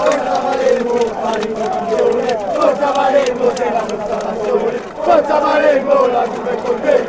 Forza Marengo, sei la nostra nazione, Forza Marengo, la tua è con te.